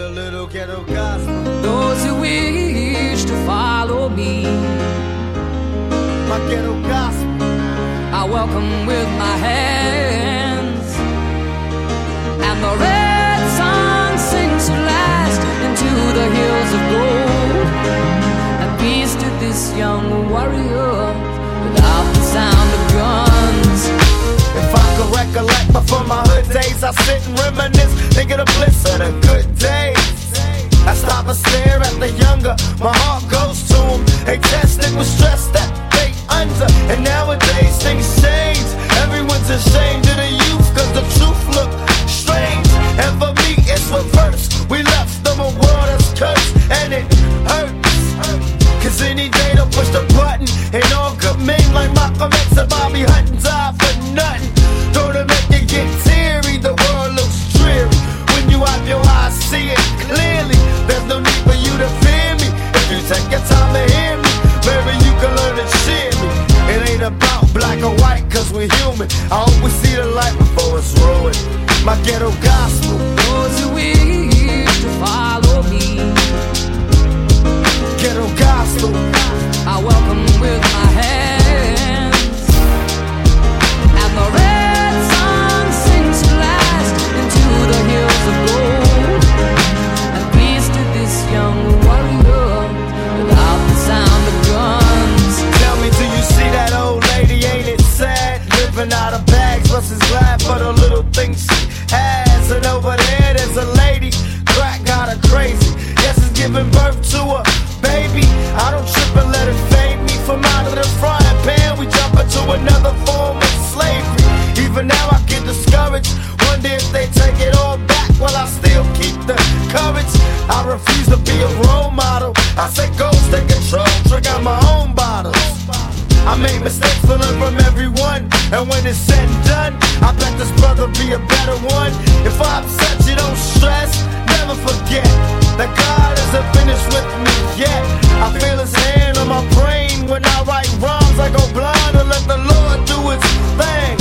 little ghetto gospel. Those who wish to follow me, My ghetto gospel. I welcome with my hands. And the red sun sinks at last into the hills of gold. And peace to this young warrior without the sound of guns. If I could recollect before my hood days, I sit and reminisce, think of the bliss of the good days. I stop and stare at the younger, my heart goes to them. They tested with stress that they under, and nowadays things change. Everyone's ashamed of the youth, cause the truth look strange. And for me it's reverse, we left them a world that's cursed, and it hurts. Cause any day they'll push the button, and all good men like Malcolm X and Bobby Hutton die for nothing. Don't it make you get teary, the world looks dreary. When you have your eyes, see it clearly. There's no need for you to fear me. If you take your time to hear me, maybe you can learn to cheer me. It ain't about black or white, cause we're human. I hope we see the light before it's ruined. My ghetto gospel. Those who wish to follow me, Ghetto gospel. I welcome with my hands. And the red sun sinks at last into the hills of gold. And peace to this young warrior without the sound of guns. Tell me, do you see that old lady? Ain't it sad? Living out of bags, plus is glad for the little things she has. And over there, there's a lady, crack got her crazy. Yes, it's giving birth to a baby. I don't trip and let it fade me. From out of the frying pan, we jump into another form of slavery. Even now I get discouraged, wonder if they take it all back. While I still keep the courage, I refuse to be a role model. I say ghost, take control, drink out my own bottles. I made mistakes to learn from everyone, and when it's said and done, I bet this brother be a better one. If I upset you, don't stress, never forget that God isn't finished with me yet. I feel his hand on my brain when I write rhymes. I go blind and let the Lord do his thing.